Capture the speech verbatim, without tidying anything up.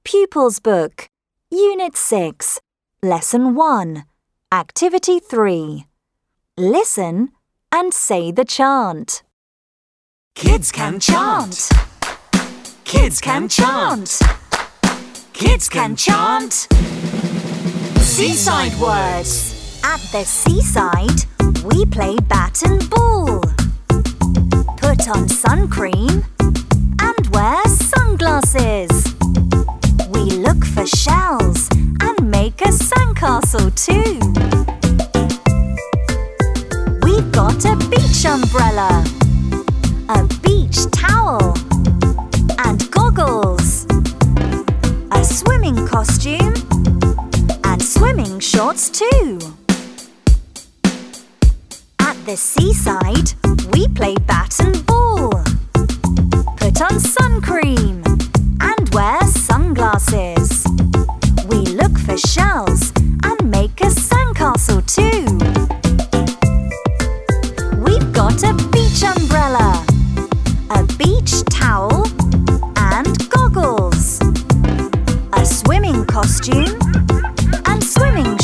Pupils Book, Unit six, Lesson one, Activity three. Listen and say the chant. Kids can chant. Kids can chant. Kids can chant. Seaside words. At the seaside, we play bat and ball. Put on sun cream and wear sunglasses. We look for shells and make a sandcastle too. We've got a beach umbrella, a beach towel, and goggles, a swimming costume, and swimming shorts too. At the seaside, we play bat and ball. Put on sun cream and wear sunglasses. We look for shells and make a sandcastle too. We've got a beach umbrella, a beach towel, and goggles, a swimming costume, and swimming